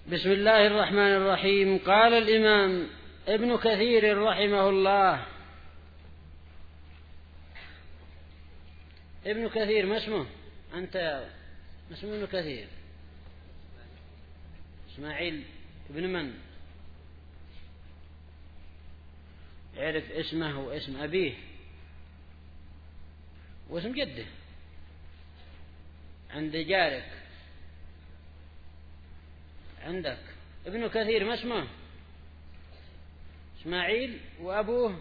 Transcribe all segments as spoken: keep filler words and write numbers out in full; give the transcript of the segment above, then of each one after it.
بسم الله الرحمن الرحيم. قال الإمام ابن كثير رحمه الله. ابن كثير ما اسمه أنت؟ ما اسمه ابن كثير؟ إسماعيل ابن من؟ عرف اسمه واسم أبيه واسم جده عند جارك عندك. ابن كثير ما اسمه؟ إسماعيل وأبوه.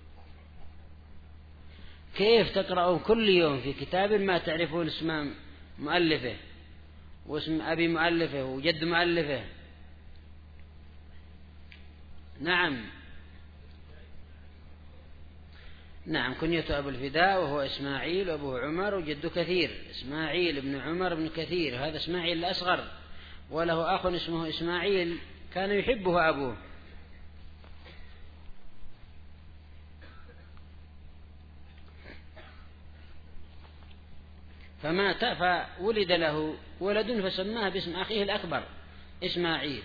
كيف تقرأون كل يوم في كتاب ما تعرفون اسم مؤلفه واسم أبي مؤلفه وجد مؤلفه؟ نعم نعم كنيته أبو الفداء وهو إسماعيل وأبوه عمر وجد كثير. إسماعيل بن عمر بن كثير، هذا إسماعيل الأصغر، وله أخ اسمه إسماعيل كان يحبه أبوه. فمات فولد له ولد فسماه باسم أخيه الأكبر إسماعيل.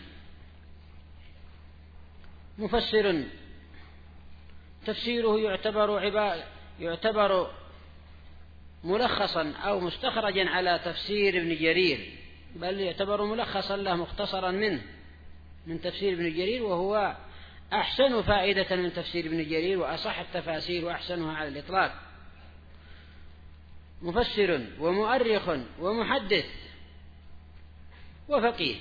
مفسر تفسيره يعتبر عبارة يعتبر ملخصا أو مستخرجا على تفسير ابن جرير، بل يعتبر ملخصا له مختصرا منه من تفسير ابن جرير، وهو أحسن فائدة من تفسير ابن جرير وأصح التفاسير وأحسنها على الإطلاق. مفسر ومؤرخ ومحدث وفقيه،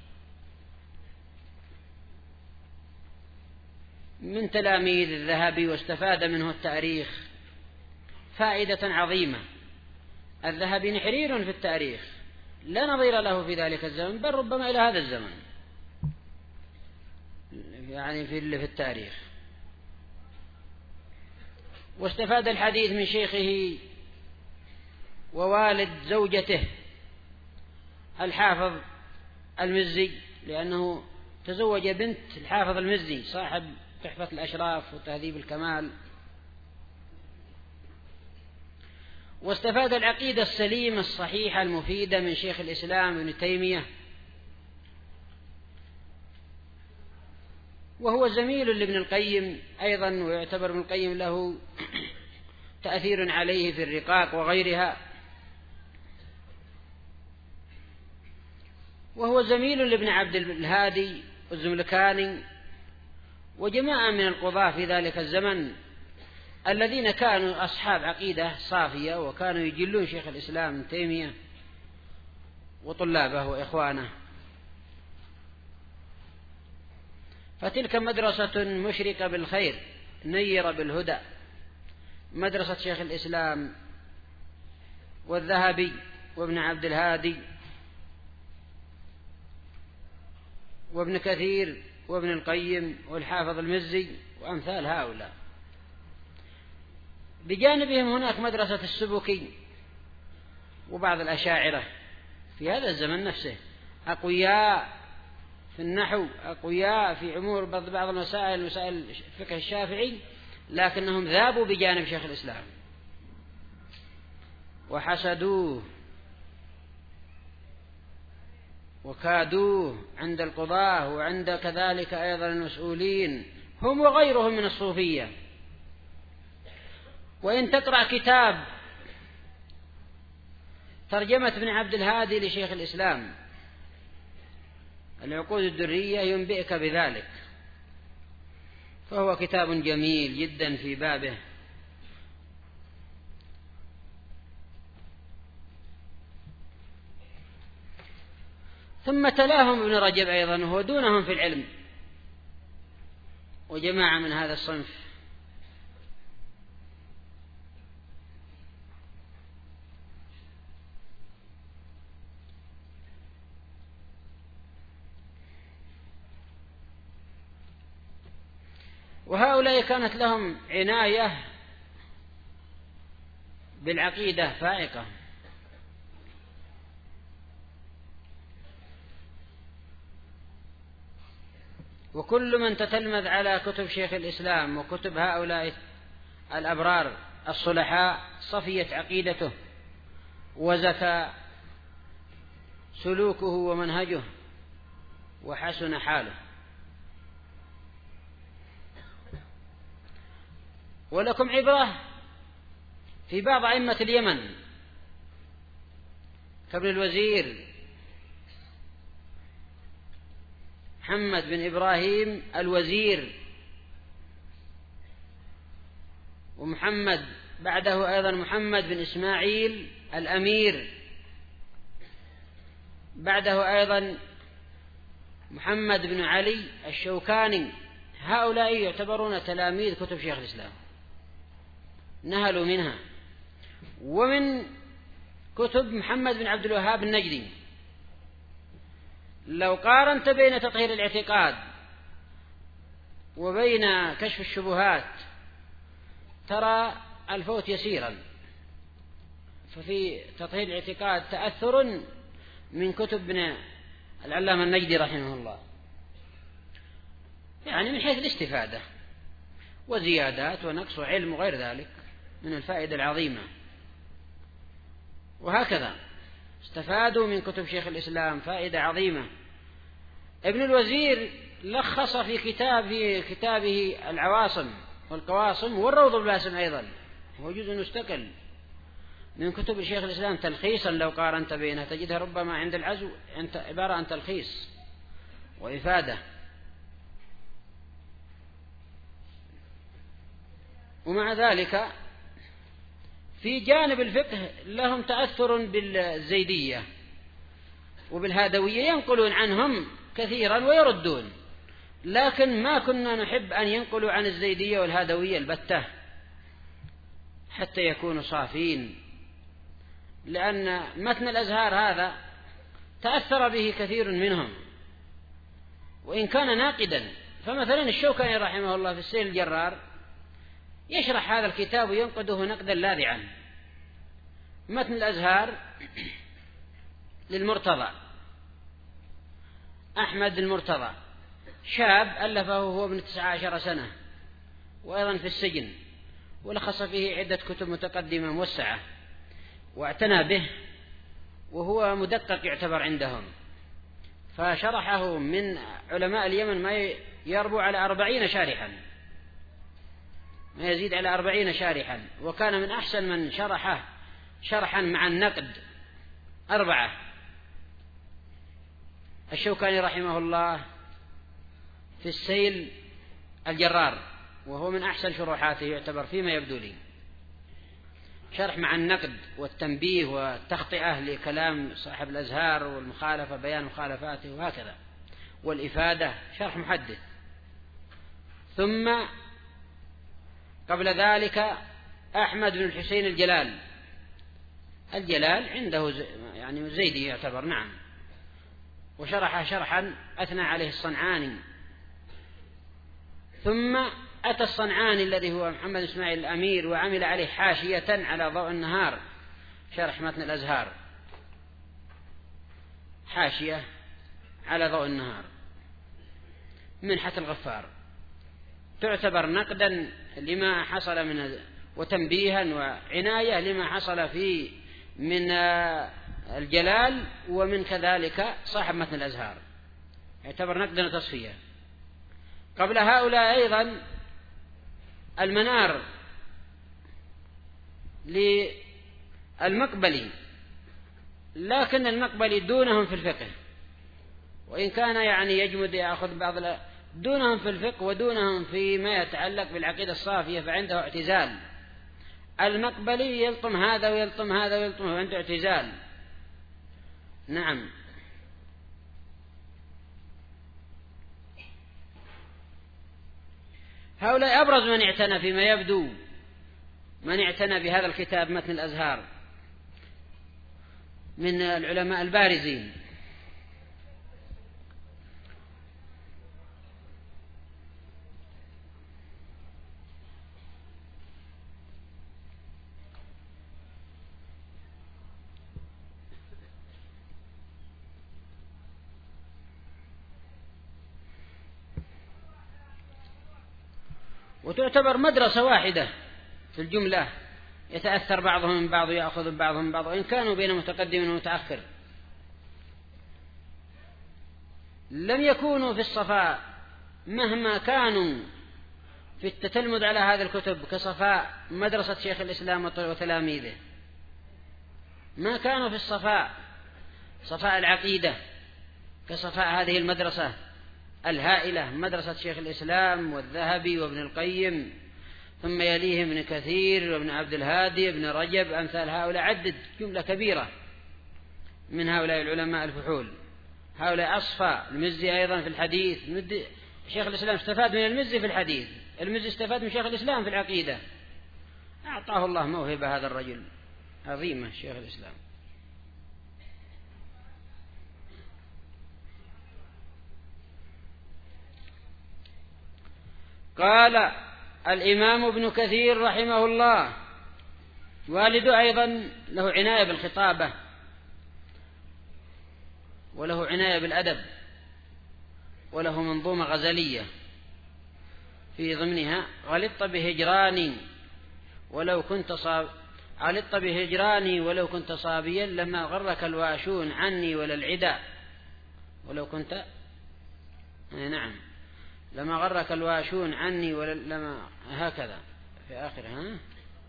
من تلاميذ الذهبي، واستفاد منه التاريخ فائدة عظيمة. الذهبي نحرير في التاريخ لا نظير له في ذلك الزمن، بل ربما إلى هذا الزمن يعني في في التاريخ. واستفاد الحديث من شيخه ووالد زوجته الحافظ المزي، لأنه تزوج بنت الحافظ المزي صاحب تحفة الأشراف وتهذيب الكمال. واستفاد العقيدة السليمة الصحيحة المفيدة من شيخ الإسلام ابن تيمية، وهو زميل لابن القيم أيضا، ويعتبر ابن القيم له تأثير عليه في الرقاق وغيرها. وهو زميل لابن عبد الهادي والزملكاني وجماعة من القضاة في ذلك الزمن الذين كانوا أصحاب عقيدة صافية، وكانوا يجلون شيخ الإسلام ابن تيمية وطلابه وإخوانه. فتلك مدرسة مشركة بالخير نيرة بالهدى، مدرسة شيخ الإسلام والذهبي وابن عبد الهادي وابن كثير وابن القيم والحافظ المزي وأمثال هؤلاء. بجانبهم هناك مدرسة السبكي وبعض الأشاعرة في هذا الزمن نفسه، أقوياء في النحو، أقوياء في أمور بعض المسائل مسائل الفقه الشافعي، لكنهم ذابوا بجانب شيخ الإسلام وحسدوه وكادوه عند القضاة وعند كذلك أيضا المسؤولين هم وغيرهم من الصوفية. وإن تقرأ كتاب ترجمة ابن عبد الهادي لشيخ الإسلام العقود الدرية ينبئك بذلك، فهو كتاب جميل جدا في بابه. ثم تلاهم ابن رجب أيضا وهو دونهم في العلم، وجماعة من هذا الصنف. وهؤلاء كانت لهم عناية بالعقيدة فائقة. وكل من تتلمذ على كتب شيخ الإسلام وكتب هؤلاء الأبرار الصلحاء صفيت عقيدته وزكى سلوكه ومنهجه وحسن حاله. ولكم عبرة في بعض أئمة اليمن كابن الوزير محمد بن إبراهيم الوزير، ومحمد بعده أيضا محمد بن إسماعيل الأمير، بعده أيضا محمد بن علي الشوكاني. هؤلاء يعتبرون تلاميذ كتب شيخ الإسلام، نهلوا منها. ومن كتب محمد بن عبد الوهاب النجدي، لو قارنت بين تطهير الاعتقاد وبين كشف الشبهات ترى الفوت يسيرا. ففي تطهير الاعتقاد تأثر من كتب ابن العلامة النجدي رحمه الله، يعني من حيث الاستفادة وزيادات ونقص وعلم وغير ذلك من الفائدة العظيمة. وهكذا استفادوا من كتب شيخ الإسلام فائدة عظيمة. ابن الوزير لخص في كتاب في كتابه العواصم والقواصم والروض الباسم أيضا، هو جزء مستقل من كتب شيخ الإسلام تلخيصا. لو قارنت بينها تجدها ربما عند العزو عبارة عن تلخيص وإفادة. ومع ذلك في جانب الفقه لهم تأثر بالزيدية وبالهادوية، ينقلون عنهم كثيرا ويردون، لكن ما كنا نحب أن ينقلوا عن الزيدية والهادوية البتة حتى يكونوا صافين، لأن متن الأزهار هذا تأثر به كثير منهم وإن كان ناقدا. فمثلا الشوكاني رحمه الله في السيل الجرار يشرح هذا الكتاب وينقده نقدا لاذعا. متن الأزهار للمرتضى أحمد المرتضى، شاب ألفه وهو ابن تسعة عشر سنة وأيضا في السجن، ولخص فيه عدة كتب متقدمة موسعة واعتنى به، وهو مدقق يعتبر عندهم. فشرحه من علماء اليمن ما يربو على أربعين شارحا، ما يزيد على أربعين شارحا، وكان من أحسن من شرحه شرحا مع النقد أربعة. الشوكاني رحمه الله في السيل الجرار، وهو من أحسن شروحاته يعتبر فيما يبدو لي، شرح مع النقد والتنبيه والتخطئة لكلام صاحب الأزهار والمخالفة بيان مخالفاته وهكذا، والإفادة شرح محدث. ثم قبل ذلك أحمد بن الحسين الجلال، الجلال عنده يعني زيدي يعتبر، نعم، وشرح شرحا أثنى عليه الصنعاني. ثم أتى الصنعاني الذي هو محمد إسماعيل الأمير وعمل عليه حاشية على ضوء النهار، شرح متن الأزهار، حاشية على ضوء النهار، منحة الغفار، تعتبر نقدا لما حصل من وتنبيها وعناية لما حصل فيه من الجلال، ومن كذلك صاحب متن الأزهار، يعتبر نقدا وتصفية. قبل هؤلاء أيضا المنار للمقبلي، لكن المقبلي دونهم في الفقه، وإن كان يعني يجمد يأخذ بعض دونهم في الفقه ودونهم فيما يتعلق بالعقيدة الصافية، فعنده اعتزال. المقبلي يلطم هذا ويلطم هذا ويلطم، عنده اعتزال. نعم. هؤلاء أبرز من اعتنى فيما يبدو من اعتنى بهذا الكتاب متن الأزهار من العلماء البارزين. وتعتبر مدرسة واحدة في الجملة، يتأثر بعضهم من بعض ويأخذ بعضهم من بعض، وإن كانوا بين متقدم ومتأخر. لم يكونوا في الصفاء مهما كانوا في التتلمذ على هذه الكتب كصفاء مدرسة شيخ الإسلام وتلاميذه، ما كانوا في الصفاء صفاء العقيدة كصفاء هذه المدرسة الهائلة، مدرسة شيخ الإسلام والذهبي وابن القيم، ثم يليه ابن كثير وابن عبد الهادي ابن رجب، أمثال هؤلاء، عدد جملة كبيرة من هؤلاء العلماء الفحول. هؤلاء أصفى. المزي أيضا في الحديث، شيخ الإسلام استفاد من المزي في الحديث، المزي استفاد من شيخ الإسلام في العقيدة. أعطاه الله موهبة هذا الرجل عظيمة شيخ الإسلام. قال الإمام ابن كثير رحمه الله، والده أيضا له عناية بالخطابة وله عناية بالأدب، وله منظومة غزلية في ضمنها: غلطت بهجراني ولو كنت صاب غلطت بهجراني ولو كنت صابيا لما غرك الواشون عني ولا العدا ولو كنت نعم لما غرك الواشون عني ولا لما هكذا في آخرها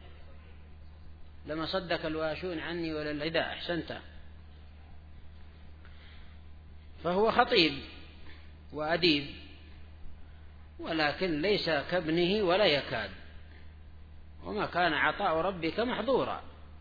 لما صدك الواشون عني ولا العدا. أحسنت. فهو خطيب وأديب، ولكن ليس كابنه ولا يكاد، وما كان عطاء ربك محظورا.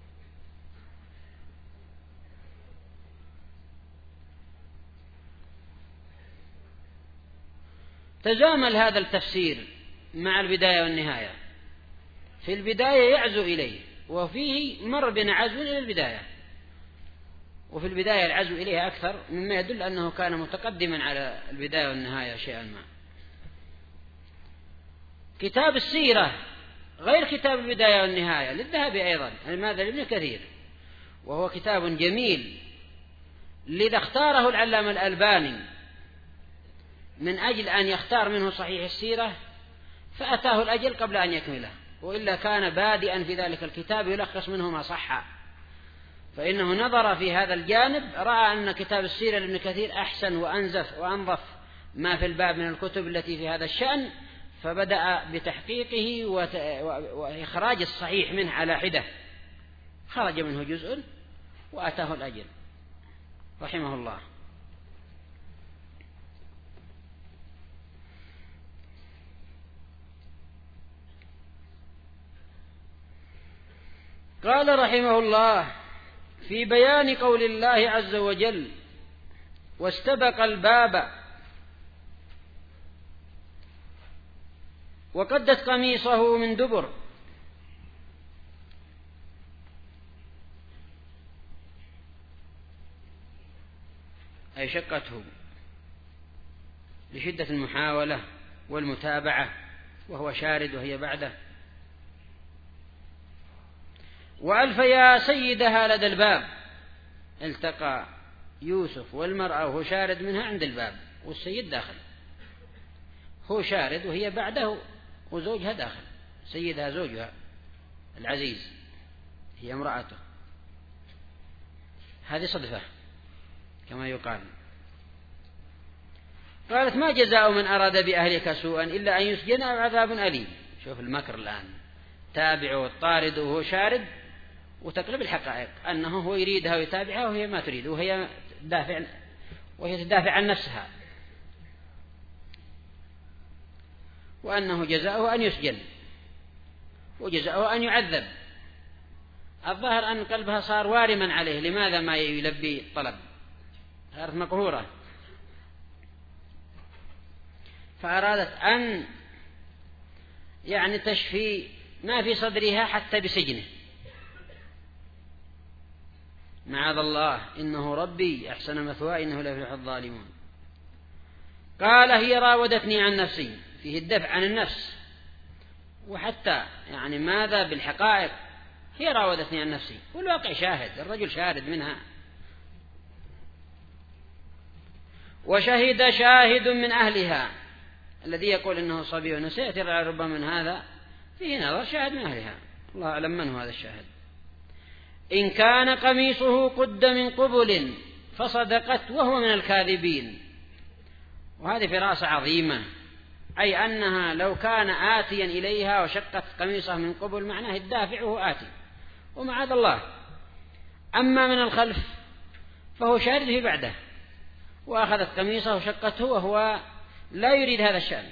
تزامل هذا التفسير مع البداية والنهاية. في البداية يعزو إليه، وفيه مر بنا عزو إلى البداية، وفي البداية العزو إليه أكثر، مما يدل أنه كان متقدما على البداية والنهاية شيئا ما. كتاب السيرة غير كتاب البداية والنهاية للذهبي أيضا، ماذا لابن كثير، وهو كتاب جميل، لذا اختاره العلامة الألباني من أجل أن يختار منه صحيح السيرة، فأتاه الأجل قبل أن يكمله، وإلا كان بادئا في ذلك الكتاب يلخص منه ما صح، فإنه نظر في هذا الجانب، رأى أن كتاب السيرة لابن كثير أحسن وأنزف وأنظف ما في الباب من الكتب التي في هذا الشأن، فبدأ بتحقيقه وإخراج الصحيح منه على حدة، خرج منه جزء وأتاه الأجل رحمه الله. قال رحمه الله في بيان قول الله عز وجل: واستبق الباب وقدت قميصه من دبر. أي شقته لشدة المحاولة والمتابعة، وهو شارد وهي بعده. وألف يا سيدها لدى الباب، التقى يوسف والمرأة وهو شارد منها عند الباب، والسيد داخل، هو شارد وهي بعده، وزوجها داخل، سيدها زوجها العزيز، هي امرأته. هذه صدفة كما يقال. قالت: ما جزاء من أراد بأهلك سوءا إلا أن يسجن أو عذاب أليم. شوف المكر الآن، تابع والطارد وهو شارد، وتقلب الحقائق أنه هو يريدها ويتابعها وهي ما تريد، وهي تدافع وهي تدافع عن نفسها، وأنه جزاؤه أن يسجن وجزاؤه أن يعذب. الظاهر أن قلبها صار وارما عليه، لماذا ما يلبي الطلب؟ صارت مقهورة، فأرادت أن يعني تشفي ما في صدرها حتى بسجنه. معاذ الله، إنه ربي أحسن مثواي إنه لا يفلح الظالمون. قال: هي راودتني عن نفسي، فيه الدفع عن النفس، وحتى يعني ماذا بالحقائق، هي راودتني عن نفسي، والواقع شاهد، الرجل شاهد منها. وشهد شاهد من أهلها، الذي يقول إنه صبي ونسيت ربما من هذا فيه نظر، شاهد من أهلها، الله أعلم من هو هذا الشاهد. إن كان قميصه قد من قبل فصدقت وهو من الكاذبين. وهذه فراسة عظيمة، أي أنها لو كان آتيا إليها وشقت قميصه من قبل معناه الدافع وهو آتي ومعاذ الله. أما من الخلف فهو شارد في بعده، وأخذت قميصه وشقته وهو لا يريد هذا الشأن.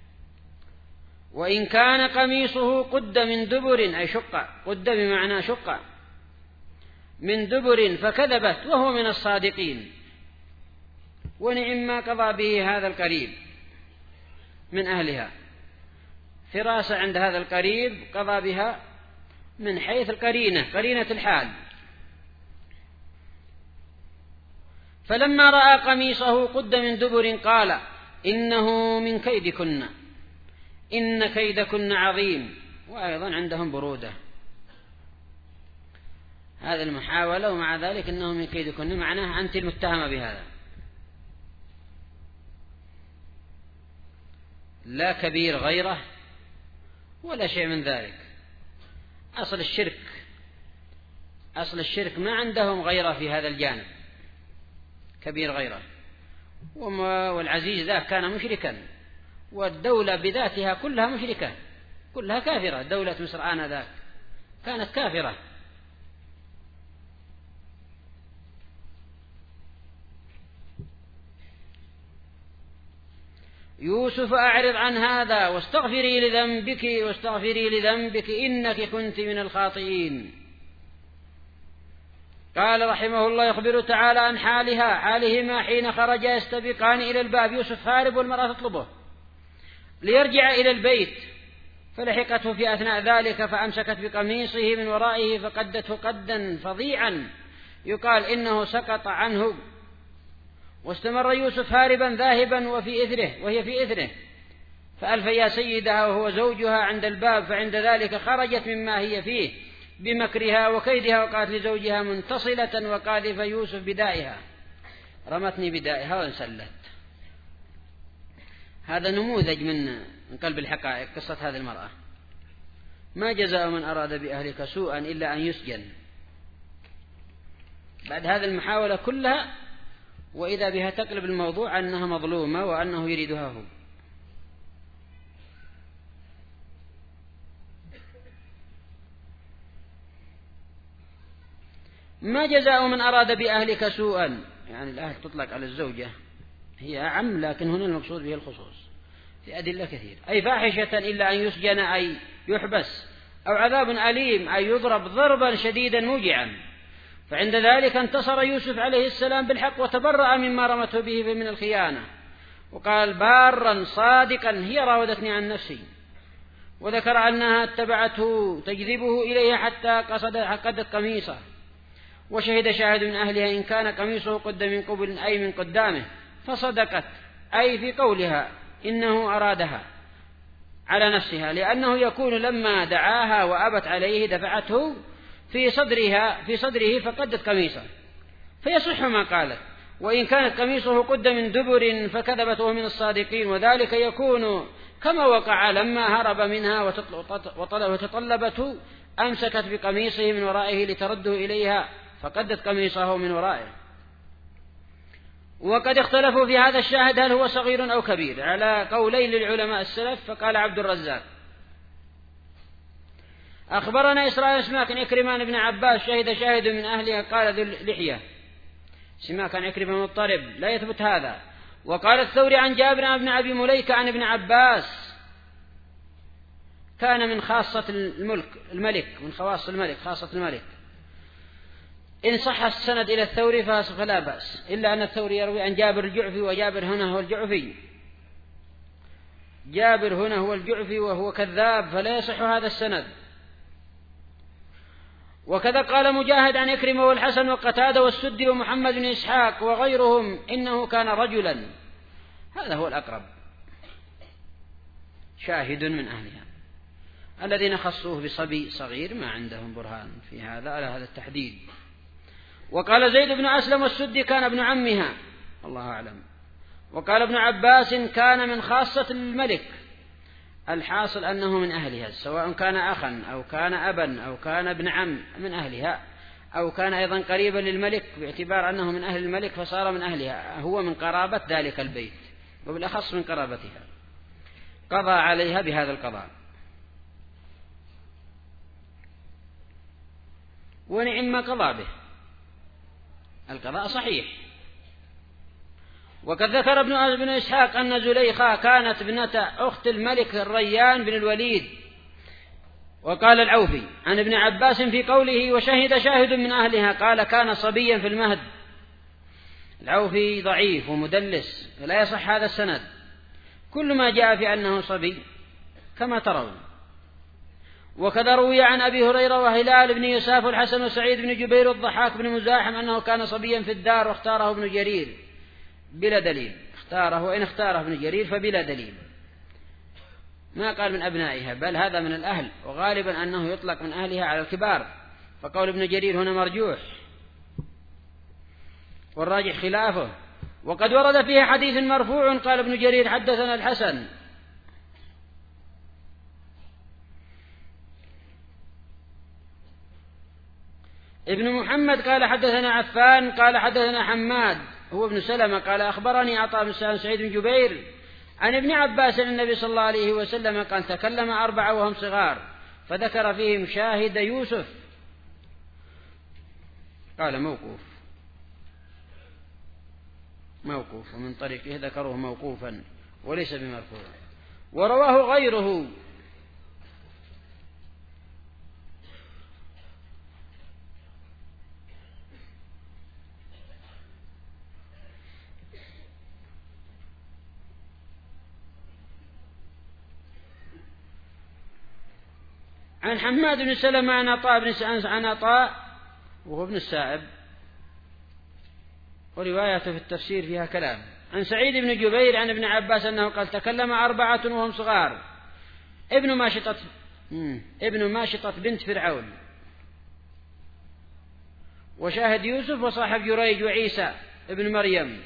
وإن كان قميصه قد من دبر، أي شق، قد بمعنى شق من دبر فكذبت وهو من الصادقين، ونعم ما قضى به هذا القريب من أهلها. فراسة عند هذا القريب قضى بها من حيث القرينة، قرينة الحال. فلما رأى قميصه قد من دبر قال إنه من كيدكن، إن كيدكن عظيم. وأيضا عندهم برودة، هذا المحاولة، ومع ذلك إنه من كيدكن معناه أنت المتهمة بهذا، لا كبير غيره ولا شيء من ذلك. أصل الشرك أصل الشرك ما عندهم غيره في هذا الجانب، كبير غيره. والعزيز ذاك كان مشركا، والدولة بذاتها كلها مشركة، كلها كافرة. دولة مصر آنذاك كانت كافرة. يوسف أعرض عن هذا واستغفري لذنبك واستغفري لذنبك إنك كنت من الخاطئين. قال رحمه الله يخبر تعالى عن حالها حالهما حين خرجا يستبقان إلى الباب. يوسف هارب والمرأة تطلبه ليرجع إلى البيت، فلحقته في أثناء ذلك فأمسكت بقميصه من ورائه فقدته قدا فظيعا يقال إنه سقط عنه. واستمر يوسف هاربا ذاهبا وفي إثره وهي في إثره، فألفيا سيدها وهو زوجها عند الباب، فعند ذلك خرجت مما هي فيه بمكرها وكيدها، وقالت لزوجها منتصلة وقاذف يوسف بدائها، رمتني بدائها وانسلت. هذا نموذج من قلب الحقائق قصة هذه المرأة. ما جزاء من أراد بأهلك سوءا إلا أن يسجن. بعد هذه المحاولة كلها وإذا بها تقلب الموضوع أنها مظلومة وأنه يريدها هو. ما جزاء من أراد بأهلك سوءا، يعني الأهل تطلق على الزوجة، هي أعم، لكن هنا المقصود به الخصوص في أدلة كثير. أي فاحشة إلا أن يسجن أي يحبس، أو عذاب أليم أي يضرب ضربا شديدا موجعا. فعند ذلك انتصر يوسف عليه السلام بالحق وتبرأ مما رمته به من الخيانة، وقال بارا صادقا هي راودتني عن نفسي، وذكر أنها اتبعته تجذبه إليها حتى قصد قدت قميصه. وشهد شاهد من أهلها إن كان قميصه قد من قبل أي من قدامه، فصدقت أي في قولها إنه أرادها على نفسها، لأنه يكون لما دعاها وأبت عليه دفعته في صدرها في صدره فقدت قميصه، فيصح ما قالت. وإن كانت قميصه قد من دبر فكذبت وهو من الصادقين، وذلك يكون كما وقع لما هرب منها وتطلبته أمسكت بقميصه من ورائه لترده إليها فقدت قميصه من ورائه. وقد اختلفوا في هذا الشاهد هل هو صغير أو كبير على قولين للعلماء السلف. فقال عبد الرزاق أخبرنا إسرائيل سماك إكرمان بن عباس شهد شاهد من أهلها قال ذو اللحية، سماك عن إكرمة مضطرب لا يثبت هذا. وقال الثوري عن جابر بن أبي مليكة عن ابن عباس كان من خاصة الملك الملك من خواص الملك خاصة الملك. إن صح السند إلى الثوري فلا بأس، إلا أن الثوري يروي عن جابر الجعفي، وجابر هنا هو الجعفي، جابر هنا هو الجعفي وهو كذاب، فلا يصح هذا السند. وكذا قال مجاهد عن إكرمة والحسن وقتادة والسدي ومحمد بن إسحاق وغيرهم إنه كان رجلا. هذا هو الأقرب، شاهد من أهلها. الذين خصوه بصبي صغير ما عندهم برهان في هذا على هذا التحديد. وقال زيد بن أسلم والسدي كان ابن عمها، الله أعلم. وقال ابن عباس كان من خاصة الملك. الحاصل أنه من أهلها، سواء كان أخا أو كان أبا أو كان ابن عم من أهلها، أو كان أيضا قريبا للملك باعتبار أنه من أهل الملك فصار من أهلها، هو من قرابة ذلك البيت وبالأخص من قرابتها، قضى عليها بهذا القضاء. ونعم ما قضى به، القضاء صحيح. وقد ذكر ابن ابن إسحاق أن زليخة كانت ابنة أخت الملك الريان بن الوليد. وقال العوفي عن ابن عباس في قوله وشهد شاهد من أهلها قال كان صبيا في المهد. العوفي ضعيف ومدلس فلا يصح هذا السند، كل ما جاء في أنه صبي كما ترون. وكذا روي عن أبي هريرة وهلال بن يساف والحسن وسعيد بن جبير والضحاك بن مزاحم أنه كان صبيا في الدار واختاره ابن جرير بلا دليل، اختاره وإن اختاره ابن جرير فبلا دليل، ما قال من أبنائها بل هذا من الأهل، وغالبا أنه يطلق من أهلها على الكبار، فقول ابن جرير هنا مرجوح والراجح خلافه. وقد ورد فيه حديث مرفوع قال ابن جرير حدثنا الحسن ابن محمد قال حدثنا عفان قال حدثنا حماد هو ابن سلمة قال أخبرني عطاء بن سعيد بن جبير عن ابن عباس أن النبي صلى الله عليه وسلم قال تكلم أربعة وهم صغار فذكر فيهم شاهد يوسف، قال موقوف موقوف ومن طريقه ذكروه موقوفا وليس بمرفوع. ورواه غيره عن حماد بن سلمة عن عطاء بن سعد عن عطاء وهو ابن السائب، وروايته في التفسير فيها كلام، عن سعيد بن جبير عن ابن عباس أنه قال تكلم أربعة وهم صغار ابن ماشطة ابن ماشطة بنت فرعون وشاهد يوسف وصاحب جريج وعيسى ابن مريم.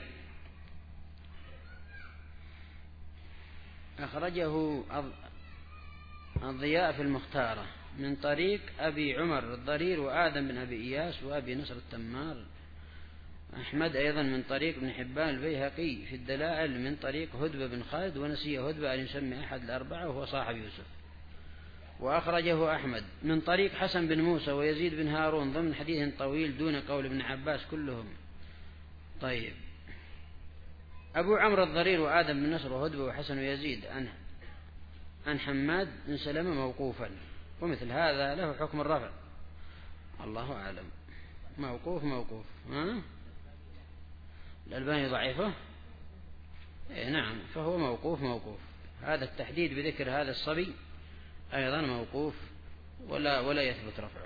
أخرجه الضياء في المختارة من طريق أبي عمر الضرير وآدم بن أبي إياس وأبي نصر التمار. أحمد أيضا من طريق ابن حبان البيهقي في الدلائل من طريق هدبة بن خالد ونسي هدبة أن يسمي أحد الأربعة وهو صاحب يوسف. وأخرجه أحمد من طريق حسن بن موسى ويزيد بن هارون ضمن حديث طويل دون قول ابن عباس كلهم. طيب أبو عمرو الضرير وآدم بن نصر وهدبة وحسن ويزيد عنه عن حماد بن سلمة موقوفا، ومثل هذا له حكم الرفع، الله أعلم. موقوف موقوف ها؟ الألباني ضعيفه إيه نعم، فهو موقوف موقوف. هذا التحديد بذكر هذا الصبي أيضا موقوف ولا ولا يثبت رفعه.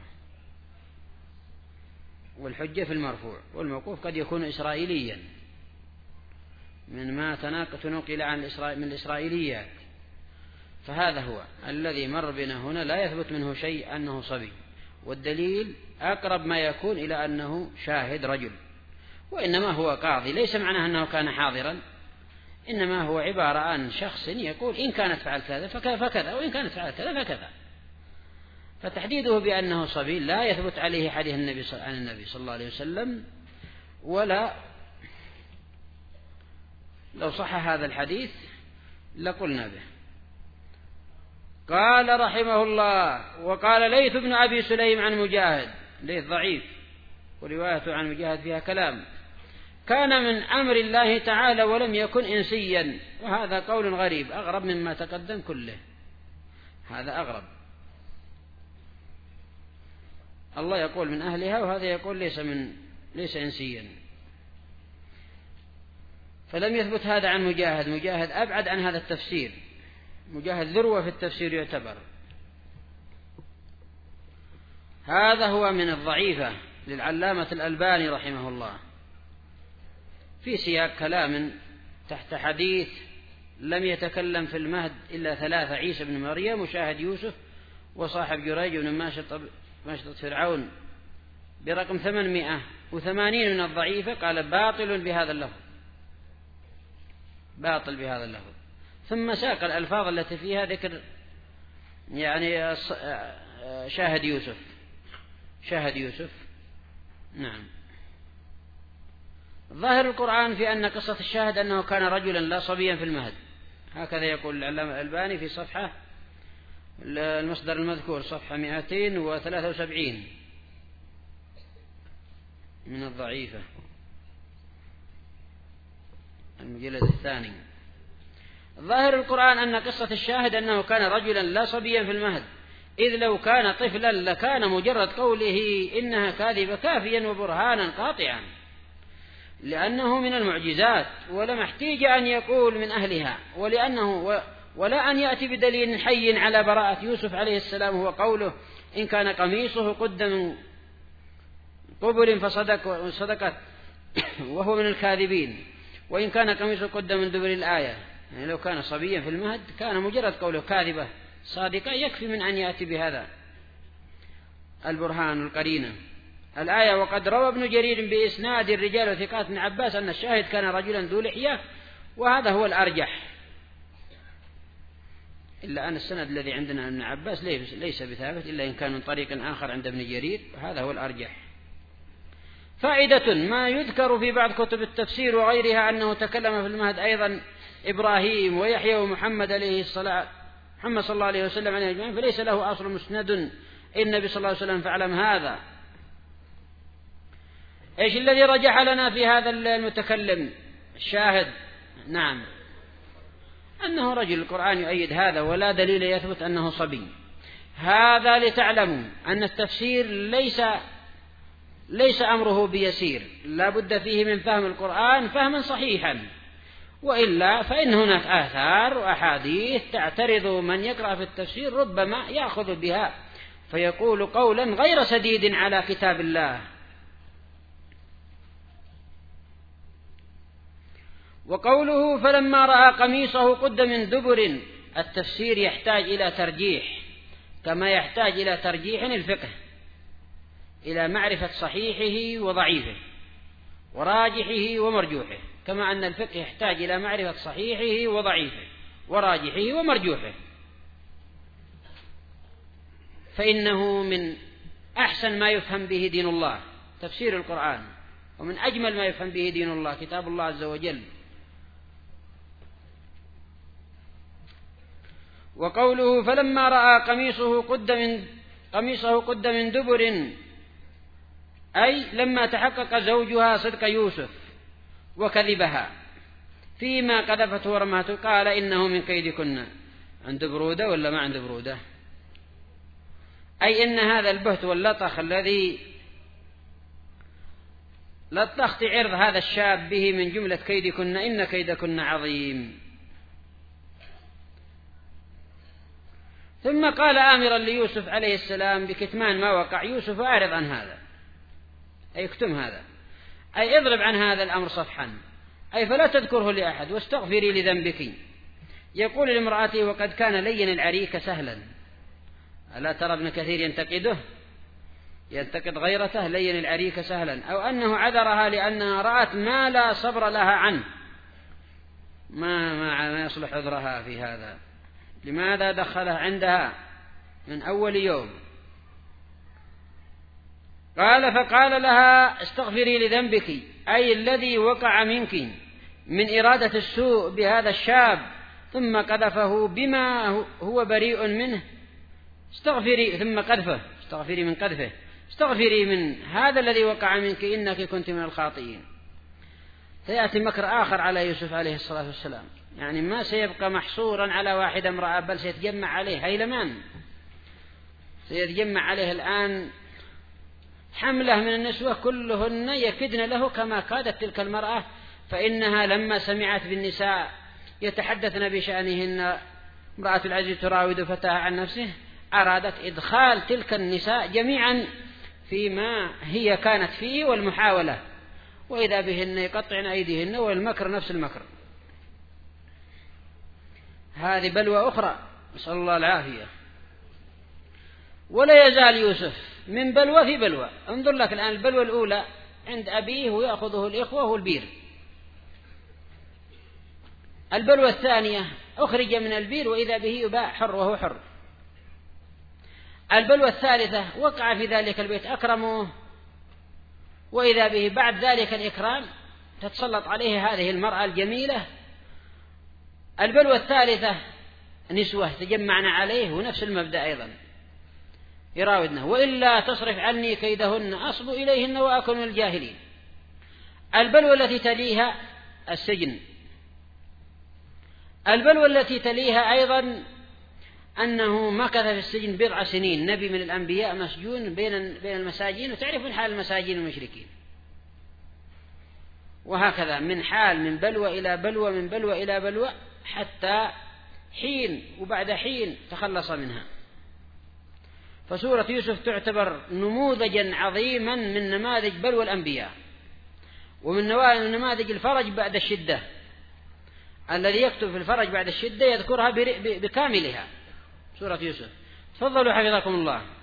والحجة في المرفوع، والموقوف قد يكون إسرائيليا من ما تنقل عن الإسرائيل من الإسرائيليات، فهذا هو الذي مر بنا هنا لا يثبت منه شيء أنه صبي، والدليل أقرب ما يكون إلى أنه شاهد رجل، وإنما هو قاضي، ليس معناه أنه كان حاضرا، إنما هو عبارة عن شخص يقول إن كانت فعل كذا فكذا وإن كانت فعل كذا فكذا، فتحديده بأنه صبي لا يثبت عليه حديث النبي عن النبي صلى الله عليه وسلم، ولا لو صح هذا الحديث لقلنا به. قال رحمه الله وقال ليث بن أبي سليم عن مجاهد، ليث ضعيف وروايته عن مجاهد فيها كلام، كان من أمر الله تعالى ولم يكن إنسيا، وهذا قول غريب أغرب مما تقدم كله، هذا أغرب. الله يقول من أهلها وهذا يقول ليس من ليس إنسيا، فلم يثبت هذا عن مجاهد. مجاهد أبعد عن هذا التفسير، مجاهد ذروة في التفسير يعتبر. هذا هو من الضعيفة للعلامة الألباني رحمه الله في سياق كلام تحت حديث لم يتكلم في المهد إلا ثلاثة، عيسى بن مريم وشاهد يوسف وصاحب جريج بن ماشطة فرعون، برقم ثمانمائة وثمانين من الضعيفة. قال باطل بهذا اللفظ، باطل بهذا اللفظ. ثم ساق الألفاظ التي فيها ذكر يعني شاهد يوسف، شاهد يوسف نعم. ظاهر القرآن في أن قصة الشاهد أنه كان رجلا لا صبيا في المهد، هكذا يقول العلامة الألباني في صفحة المصدر المذكور صفحة مئتين وثلاثة وسبعين من الضعيفة المجلد الثاني. ظاهر القرآن أن قصة الشاهد أنه كان رجلا لا صبيا في المهد، إذ لو كان طفلا لكان مجرد قوله إنها كاذبة كافيا وبرهانا قاطعا، لأنه من المعجزات ولم احتيج أن يقول من أهلها، ولأنه ولا أن يأتي بدليل حي على براءة يوسف عليه السلام، هو قوله إن كان قميصه قد من قبل فصدق صدقت وهو من الكاذبين، وإن كان قميصه قد من دبر الآية. يعني لو كان صبيا في المهد كان مجرد قوله كاذبة صادقة يكفي من أن يأتي بهذا البرهان القرينة الآية. وقد روى ابن جرير بإسناد الرجال وثقات ابن عباس أن الشاهد كان رجلا ذو لحية، وهذا هو الأرجح، إلا أن السند الذي عندنا ابن عباس ليس بثابت إلا إن كان من طريق آخر عند ابن جرير، وهذا هو الأرجح. فائدة: ما يذكر في بعض كتب التفسير وغيرها أنه تكلم في المهد أيضا إبراهيم ويحيى ومحمد عليه الصلاة محمد صلى الله عليه وسلم عليه أجمعين، فليس له أصل مسند النبي صلى الله عليه وسلم فاعلم هذا. إيش الذي رجح لنا في هذا المتكلم الشاهد؟ نعم، أنه رجل، القرآن يؤيد هذا ولا دليل يثبت أنه صبي. هذا لتعلموا أن التفسير ليس ليس أمره بيسير، لا بد فيه من فهم القرآن فهما صحيحا، وإلا فإن هناك آثار وأحاديث تعترض من يقرأ في التفسير ربما يأخذ بها فيقول قولا غير سديد على كتاب الله. وقوله فلما رأى قميصه قد من دبر، التفسير يحتاج إلى ترجيح كما يحتاج إلى ترجيح الفقه إلى معرفة صحيحه وضعيفه وراجحه ومرجوحه، كما أن الفقه يحتاج إلى معرفة صحيحه وضعيفه وراجحه ومرجوحه. فإنه من أحسن ما يفهم به دين الله تفسير القرآن، ومن أجمل ما يفهم به دين الله كتاب الله عز وجل. وقوله فلما رأى قميصه قد من قميصه قد من دبر، أي لما تحقق زوجها صدق يوسف وكذبها فيما قذفته ورمته، قال إنه من كيدكن. عند برودة ولا ما عند برودة؟ أي إن هذا البهت واللطخ الذي لطخت عرض هذا الشاب به من جملة كيدكن إن كيدكن عظيم. ثم قال آمرا ليوسف عليه السلام بكتمان ما وقع: يوسف أعرض عن هذا، أي اكتم هذا، أي اضرب عن هذا الأمر صفحا، أي فلا تذكره لأحد واستغفري لذنبك. يقول لامرأته وقد كان لين العريك سهلا. ألا ترى ابن كثير ينتقده ينتقد غيرته لين العريك سهلا، أو أنه عذرها لأنها رأت ما لا صبر لها عنه، ما, ما يصلح عذرها في هذا. لماذا دخله عندها من أول يوم؟ قال فقال لها استغفري لذنبك، أي الذي وقع منك من إرادة السوء بهذا الشاب ثم قذفه بما هو بريء منه. استغفري ثم قذفه، استغفري من قذفه، استغفري من هذا الذي وقع منك إنك كنت من الخاطئين. سيأتي مكر آخر على يوسف عليه الصلاة والسلام، يعني ما سيبقى محصورا على واحدة امرأة، بل سيتجمع عليه هيلمان، سيتجمع عليه الآن حملة من النسوة كلهن يكدن له كما كادت تلك المرأة، فإنها لما سمعت بالنساء يتحدثن بشأنهن، امرأة العزيز تراود فتاها عن نفسه، أرادت إدخال تلك النساء جميعا فيما هي كانت فيه والمحاولة، وإذا بهن يقطعن أيديهن، والمكر نفس المكر. هذه بلوى أخرى، نسأل الله العافية. ولا يزال يوسف من بلوى في بلوى. انظر لك الآن البلوى الأولى عند أبيه ويأخذه الإخوة والبير، البلوى الثانية أخرج من البير وإذا به يباع حر وهو حر، البلوى الثالثة وقع في ذلك البيت أكرموه وإذا به بعد ذلك الإكرام تتسلط عليه هذه المرأة الجميلة. البلوى الثالثة نسوة تجمعنا عليه، ونفس المبدأ أيضا يراودنا: وإلا تصرف عني كيدهن أصب إليهن وأكون من الجاهلين. البلوى التي تليها السجن. البلوى التي تليها أيضا أنه مكث في السجن بضع سنين، نبي من الأنبياء مسجون بين بين المساجين، وتعرفون حال المساجين المشركين. وهكذا من حال من بلوى إلى بلوى، من بلوى إلى بلوى، حتى حين وبعد حين تخلص منها. فسورة يوسف تعتبر نموذجا عظيما من نماذج بلوى الأنبياء، ومن نماذج الفرج بعد الشدة. الذي يكتب في الفرج بعد الشدة يذكرها بكاملها. سورة يوسف. تفضلوا حفظكم الله.